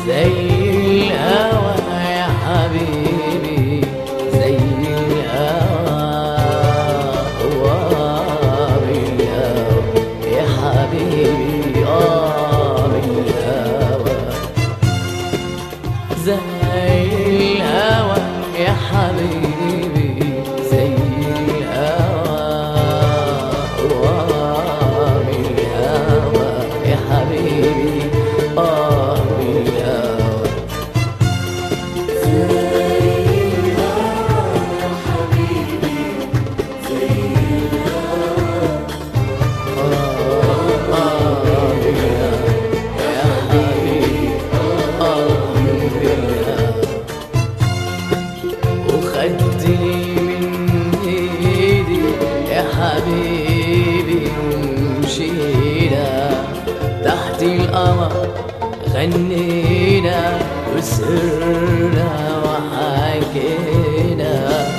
زي الهوى يا حبيبي، زي الهوى بالهوى يا حبيبي، بالهوى زي الهوى يا حبيبي، زي الهوى بالهوى يا حبيبي، بالهوى وخدتني من ايدي يا حبيبي ومشينا تحت القمر، غنينا وسرنا وحكينا.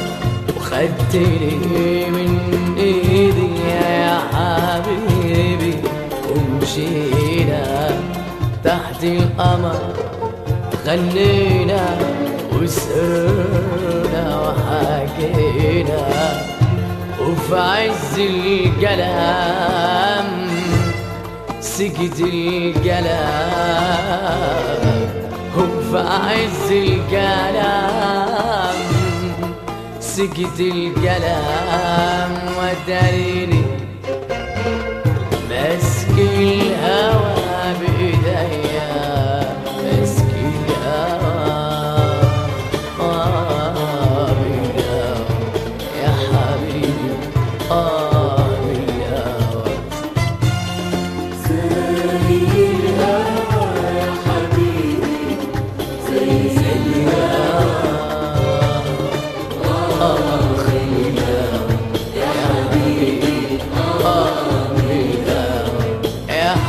وخدتني من ايدي يا حبيبي ومشينا تحت القمر، غنينا وسرنا وحكينا. وفي عز الكلام سكت الكلام، وفي عز الكلام سكت الكلام. وداريني ماسك الهوى بإيديا، ماسك الهوى بالهوى يا حبيبي، بالهوى زي الهوى يا حبيبي، زي الهوى بالهوى يا حبيبي، بالهوى يا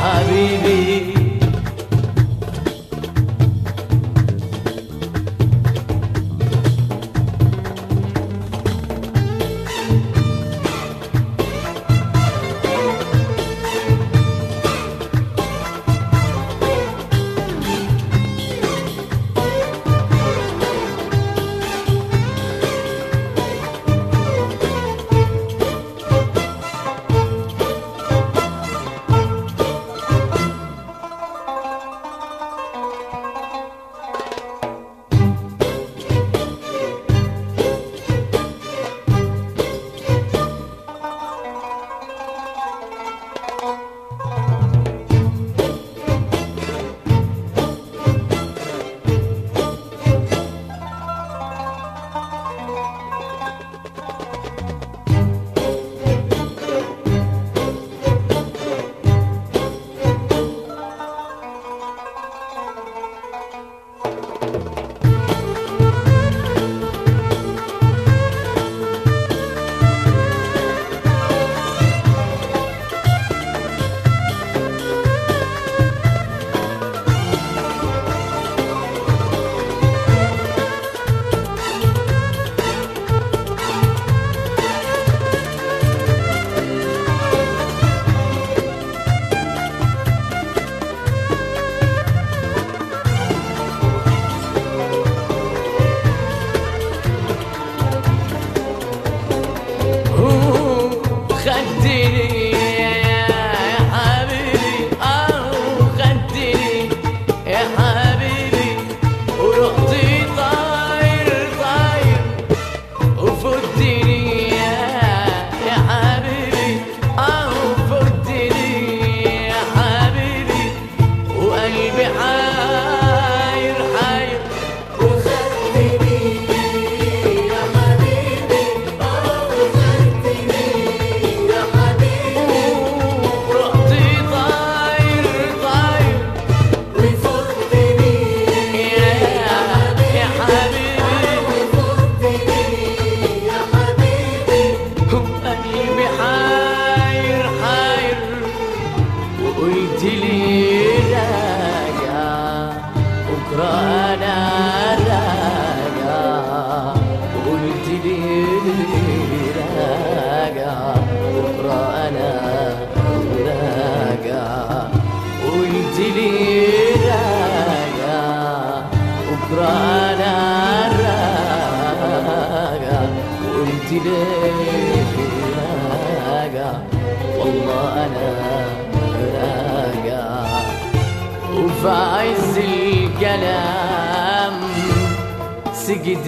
ليه راجع والله أنا راجع وفي عز الكلام سجد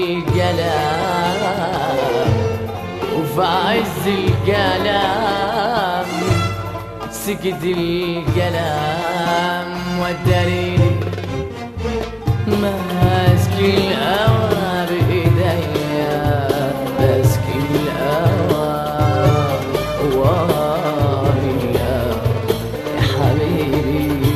الكلام وفي عز الكلام سجد الكلام والدليل ماسك الهوى بإيديا ماسك الهوى ويا حبيبي